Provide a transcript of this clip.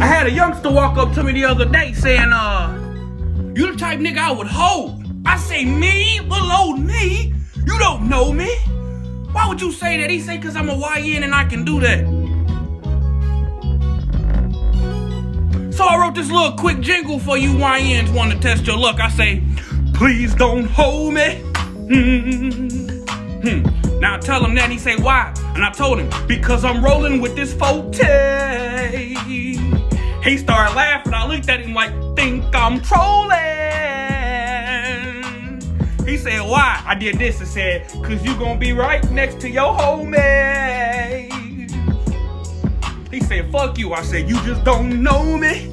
I had a youngster walk up to me the other day saying, you the type nigga I would hold. I say, me? Below me? You don't know me? Why would you say that? He say, cause I'm a YN and I can do that. So I wrote this little quick jingle for you YNs want to test your luck. I say, please don't hold me. Now I tell him that, he say, why? And I told him, because I'm rolling with this forte. He started laughing. I looked at him like, think I'm trolling. He said, why? I did this and said, cause you gonna be right next to your homie. He said, fuck you. I said, you just don't know me.